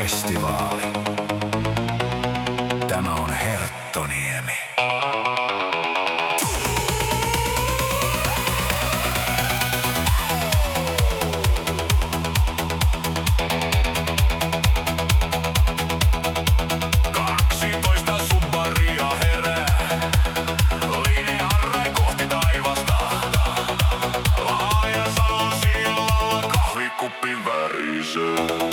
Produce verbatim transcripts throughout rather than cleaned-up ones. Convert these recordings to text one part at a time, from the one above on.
festivaali. Tämä on Herttoniemi. Kaksitoista subbaria herää, linearre kohti taivasta. Laaja salon sillalla kahvikuppi värisee.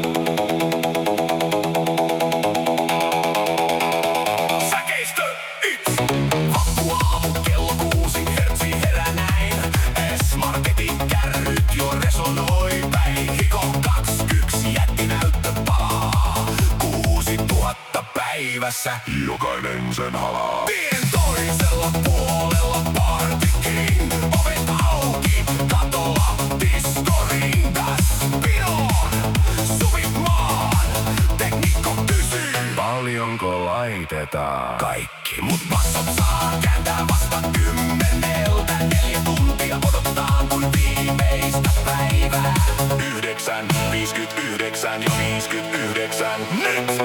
Jokainen sen halaa. Tien toisella puolella Party King. Ovet auki, katolla diskoringas. Pinoon, Suvimaan, teknikko kysyy. Paljonko laitetaan? Kaikki, mut bassot saa kääntää vasta kymmeneltä. Neljä tuntia odotetaan kuin viimeistä päivää. Yhdeksän, viisikymmentäyhdeksän ja viisikymmentäyhdeksän. Nyt!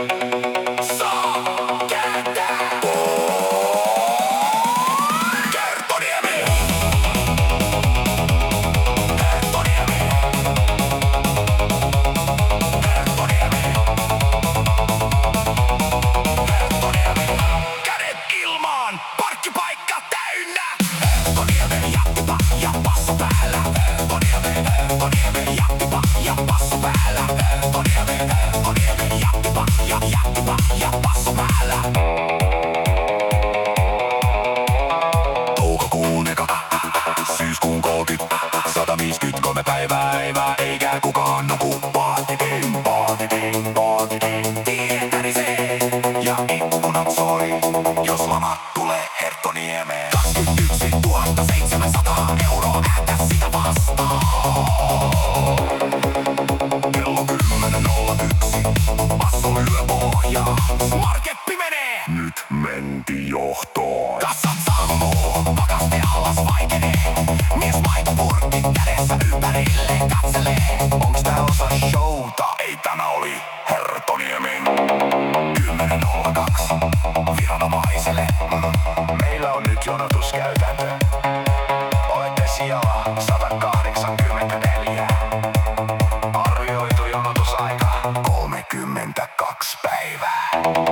Toukokuun eka, syyskuun kolkit, sata viisikymmentäkolme päivää, päivää, eikä kukaan nuku. Party King, Party King, Party King, tie tärisee ja ikkunat soi, jos lama tulee Herttoniemeen. kaksikymmentäyksituhatta seitsemänsataa euroa, ääntä sitä vastaan. Kello kymmenen nolla yksi, basso lyö pohjaa. Markeppi menee! Nyt menti johtoon. Kassat sammuu, pakaste allas vaikenee. Mies maitopurkki kädessä ympärille katselee. Onks tää osa showta? Ei, tämä oli Herttoniemen. kymmenen nolla kaksi, viranomaiselle. Meillä on nyt jonotuskäytäntö. Olette sijalla sata kahdeksankymmentäneljä. Arvioitu jonotusaika kolmekymmentäkaksi päivää.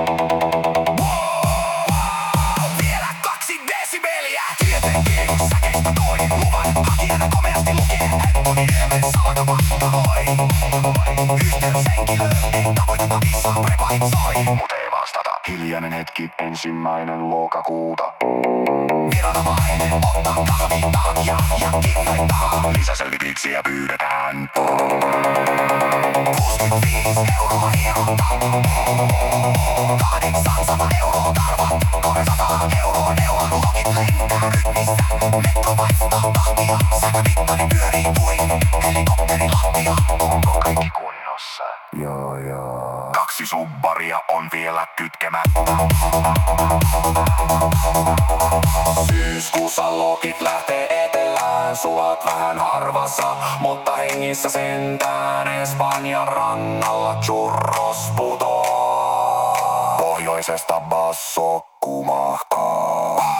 Säkeistä toin luvan, hakijana komeasti lukee Herttoniemen salakapakka hoi. Yhteyshenkilö ei tavoiteta vissaa, preparit soi. Mut ei vastata. Hiljainen hetki, ensimmäinen lokakuuta. Viranomainen ottaa kahvin takia ja kirjoittaa. Lisäselvityksiä pyydetään. kuusikymmentäviisi euroa hieronta. kahdeksansataa euroa karvat. kolmesataa euroa neulan lokit lentää rytmissä. Metro vaihtaa tahtia. Säkämittari pyörii kuin helikopteri lattia. Onko kaikki kunnossa? Joo joo. Kaksi subbaria on vielä kytkemättä. Syyskuussa lokit lähtee etelään. Sulat vähän harvassa, mutta hengissä sentään. Espanjan rannalla churros putoo. Pohjoisesta basso kumahkaa.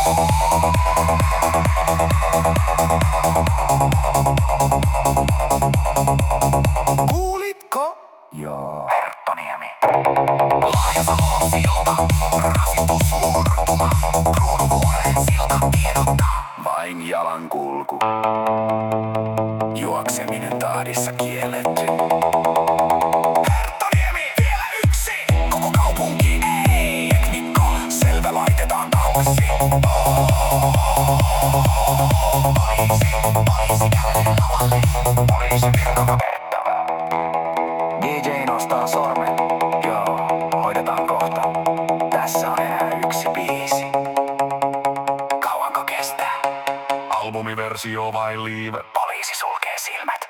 Kuulitko? Joo. Herttoniemi. Laaja Salon silta, rasitus murtuma. Kruunuvuoren silta tiedottaa. Vain jalankulku. Juokseminen tahdissa kielletty. Herttoniemi, vielä yksi! Koko kaupunki ei. Teknikko, selvä laitetaan tanssi. Poliisi, poliisi kävelee lavalle. Poliisi virkaka pettävää. D J nostaa sormen. Joo, hoidetaan kohta. Tässä on enää yksi biisi. Kauanko kestää? Albumiversio vai live? Poliisi sulkee silmät.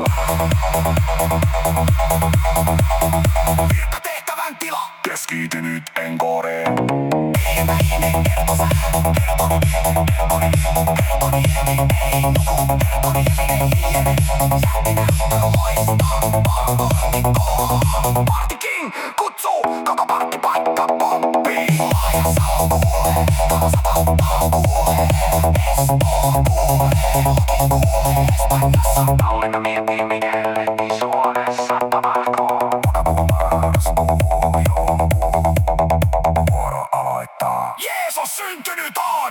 Virkatehtävän tila. Keskity nyt enkoreen. Ilmäinen kertovää. Herttoniemi, Herttoniemi, Herttoniemi ei nuku. Herttoniemi ei hiene. Sähti näyttö voi. Party King kutsuu, koko partipaikka pomppii. Laajassa on kuulee, tasavaltaa kuulee. Espoo kuulee, Hoki kuulee. Espanjassa Tallinna miettii Miguel, niin Suomessa tapahtuu. Munavuoros puhuu, joulukuu. Vuoro aloittaa. Jeesus syntynyt on!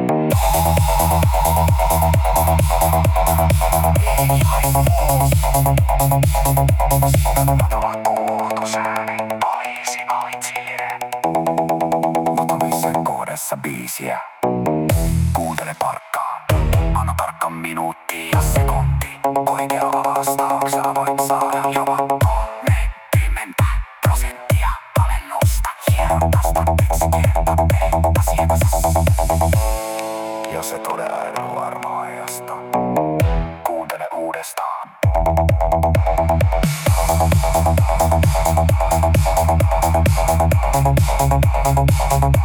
Hiljaisuus. Siirrymätala kuulosääni, poliisi valitsijä. Otamisen kohdassa biisiä. Kuuntele tarkkaan. Anna tarkka minuutti ja sekunti. Oikealla vastauksella voit saada jopa kolmekymmentä prosenttia alennusta. Hierontasta tekstikerta asiakas. Jos et ole aivan varma ajasta, kuuntele uudestaan. Thank you.